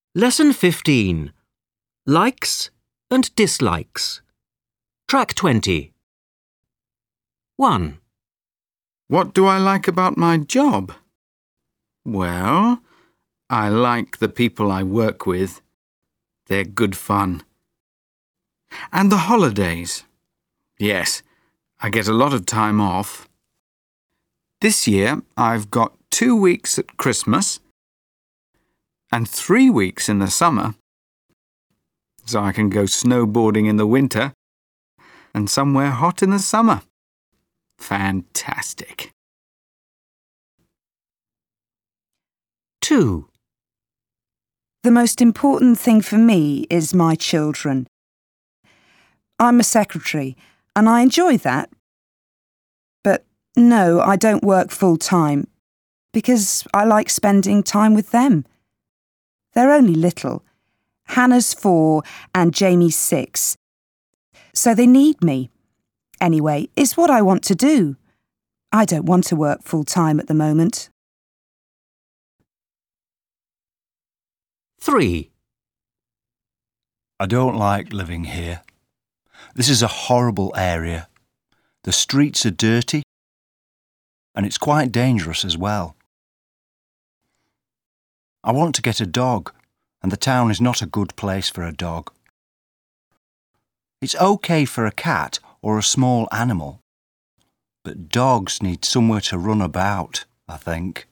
Lesson 15. Likes and dislikes. Track 20. 1. What do I like about my job? Well, I like the people I work with. They're good fun. And the holidays. Yes, I get a lot of time off. This year I've got 2 weeks at Christmas and 3 weeks in the summer, so I can go snowboarding in the winter and somewhere hot in the summer. Fantastic. 2. The most important thing for me is my children. I'm a secretary and I enjoy that. But no, I don't work full-time because I like spending time with them. They're only little. Hannah's 4 and Jamie's 6. So they need me. Anyway, it's what I want to do. I don't want to work full-time at the moment. 3. I don't like living here. This is a horrible area. The streets are dirty and it's quite dangerous as well. I want to get a dog, and the town is not a good place for a dog. It's okay for a cat or a small animal, but dogs need somewhere to run about, I think.